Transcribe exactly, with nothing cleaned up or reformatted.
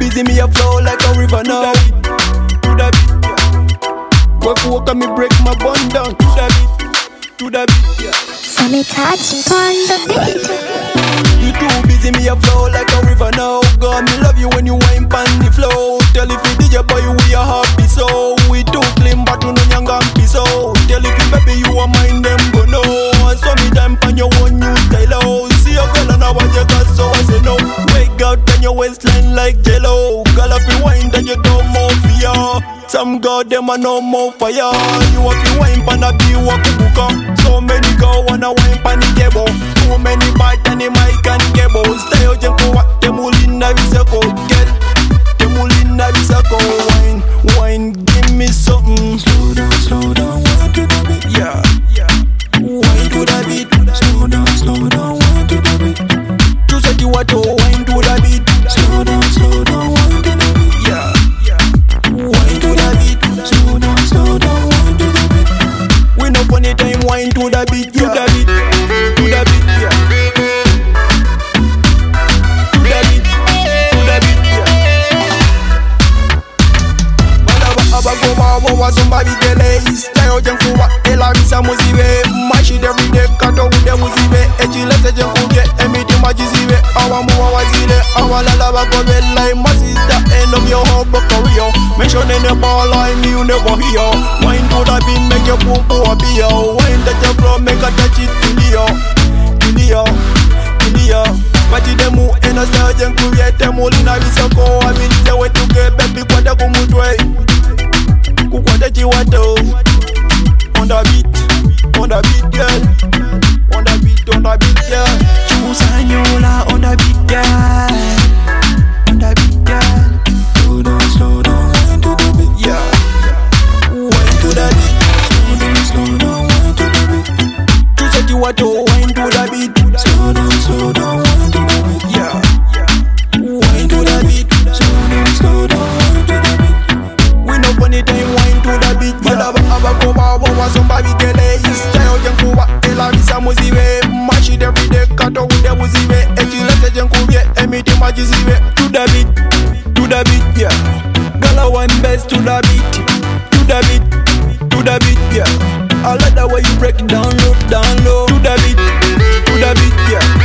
busy, me a flow like a river now. To the beat, yeah. Go for walk and me break my bun down. To the beat, to the beat, yeah. So me touch on the beat. You too busy, me a flow like a river now. God, me love you when you wine pan the flow. Tell if you D J boy, we are happy so. We too clean, but you know young and peace so. Tell if you baby, you are mine, them go no. So me time pan your one new style out. See a girl and I want you got so I say no. Wake out on your waistline like jello. Girl, if you wine, then you don't more fear. Some girl, them are no more fire. You want to wine pan a be walk buka. So many girl wanna wine pan the table. Too many bite and the mic and cable. Stay out and go what them all in the circle. Get them all in the circle. Wine, wine, give me something. Slow down, slow down, wine to the beat. Yeah, yeah. Wine to the beat. Slow down, slow down, wine to the beat. You said you want to wine to the beat. Slow down, slow down, wine to the beat. Yeah, yeah. Wine to the beat. Slow down, slow down, wine to the beat. We no funny time, wine to the beat, yeah. To the beat, to the beat, yeah. To the beat, to the beat, yeah. Balaba abago bawo wa somebody gele. Style jenku wa ela misa muzibe. Mashi every day kato ude muzibe. Eji lese jenku ge emiti majizibe. Awa muwa wazile, awa lalaba gobe like my sister. End of your whole career. Mention in the ball line you never hear. Wine to the beat make your poo poo a beer. Wine that your flow make a touch it to the to the to the. Mati demu ena sergeant kuviete mulina visoko. I mean the way to get baby kwa da kumutwe. Kukwata chiwato. On the beat, on the beat girl. On the beat, on the beat girl. Chusanyola on the beat girl. On the beat girl. Slow down, slow down, wine to the beat. Yeah, wine to the beat. Slow down, slow down, wine to the beat. You said you want to wine to the beat. Slow down, slow down, wine to the beat. Yeah, wine to the beat. Slow down, slow down, wine to the beat. We no funny time, wine to the beat. Yeah, abago bawo wa somebody gele. Style jenku wa ela misa muzibe. Mashi every day kato ude muzibe. Eji lese jenku ge emiti majizibe. To the beat, to the beat, yeah. Girl, I want best to the beat, to the beat, to the beat, yeah. I like the way you break it down low, down low. To the beat, to the beat, yeah.